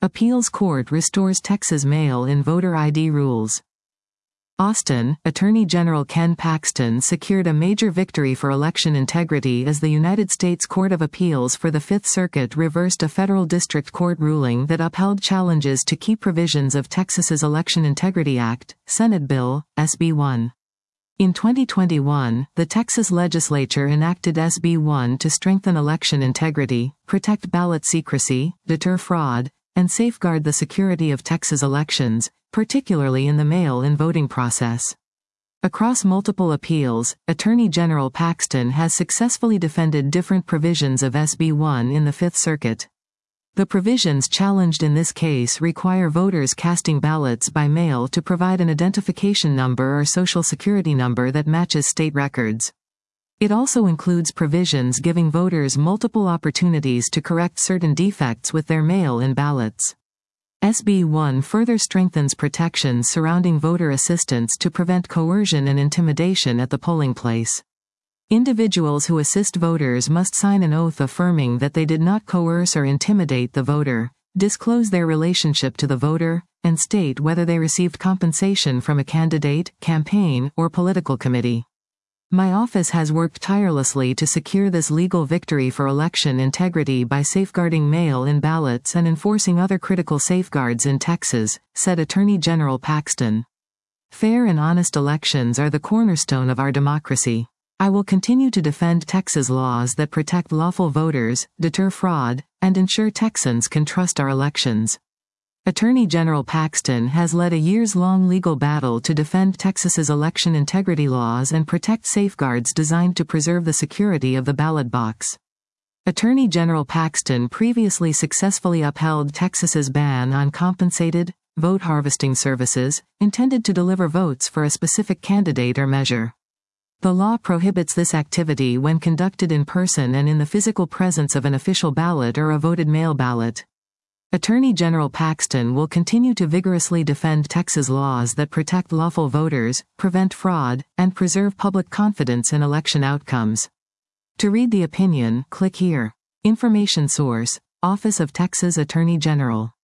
Appeals Court restores Texas mail-in voter ID rules. Austin, Attorney General Ken Paxton secured a major victory for election integrity as the United States Court of Appeals for the Fifth Circuit reversed a federal district court ruling that upheld challenges to key provisions of Texas's Election Integrity Act, Senate Bill, SB 1. In 2021, the Texas legislature enacted SB 1 to strengthen election integrity, protect ballot secrecy, deter fraud, and safeguard the security of Texas elections, particularly in the mail-in voting process. Across multiple appeals, Attorney General Paxton has successfully defended different provisions of SB 1 in the Fifth Circuit. The provisions challenged in this case require voters casting ballots by mail to provide an identification number or social security number that matches state records. It also includes provisions giving voters multiple opportunities to correct certain defects with their mail-in ballots. SB 1 further strengthens protections surrounding voter assistance to prevent coercion and intimidation at the polling place. Individuals who assist voters must sign an oath affirming that they did not coerce or intimidate the voter, disclose their relationship to the voter, and state whether they received compensation from a candidate, campaign, or political committee. My office has worked tirelessly to secure this legal victory for election integrity by safeguarding mail-in ballots and enforcing other critical safeguards in Texas, said Attorney General Paxton. Fair and honest elections are the cornerstone of our democracy. I will continue to defend Texas laws that protect lawful voters, deter fraud, and ensure Texans can trust our elections. Attorney General Paxton has led a years-long legal battle to defend Texas's election integrity laws and protect safeguards designed to preserve the security of the ballot box. Attorney General Paxton previously successfully upheld Texas's ban on compensated, vote harvesting services, intended to deliver votes for a specific candidate or measure. The law prohibits this activity when conducted in person and in the physical presence of an official ballot or a voted mail ballot. Attorney General Paxton will continue to vigorously defend Texas laws that protect lawful voters, prevent fraud, and preserve public confidence in election outcomes. To read the opinion, click here. Information source: Office of Texas Attorney General.